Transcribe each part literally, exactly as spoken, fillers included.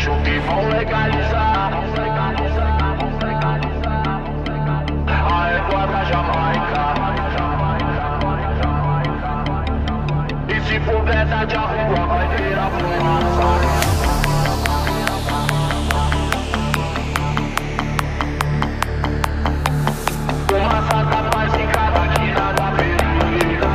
Acho que vão legalizar a égua da Jamaica. E se for verdade a rua vai virar fumaça. Fumaça da paz em cada quina da periferia.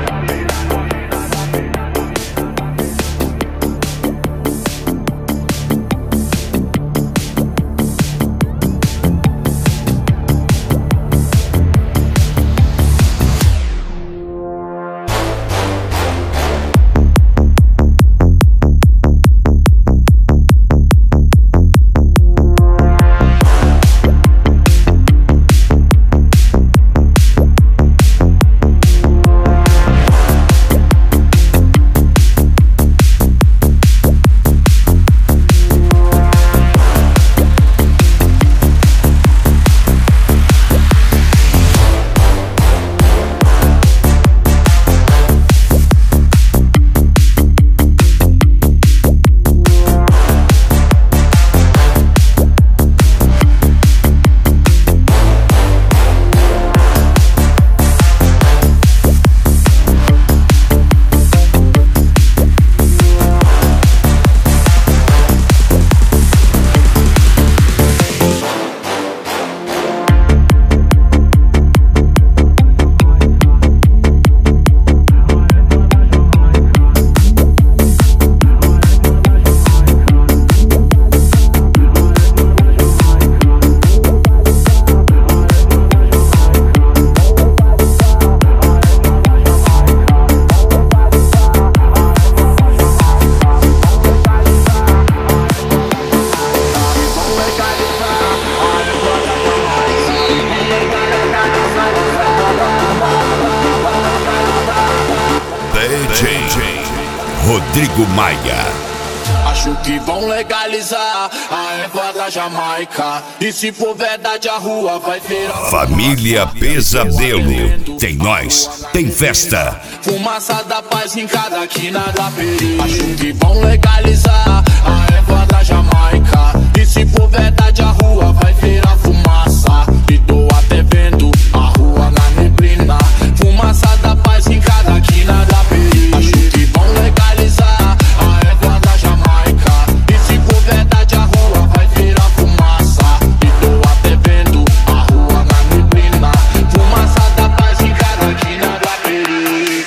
Rodrigo Maia. Acho que vão legalizar a égua da Jamaica. E se for verdade a rua vai virar Família Pesadelo. Tem nós, tem festa. Fumaça da paz em cada quina da periferia. Acho que vão legalizar a égua da Jamaica. E se for verdade a rua vai virar fumaça. E tô até vendo a rua na neblina. Fumaça da paz em cada quina da periferia. Acho que vão legalizar a égua da Jamaica. E se for verdade a rua vai virar fumaça. E tô até vendo a rua na neblina. Fumaça da paz em cada quina da periferia.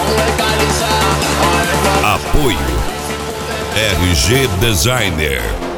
Apoio R G Designer.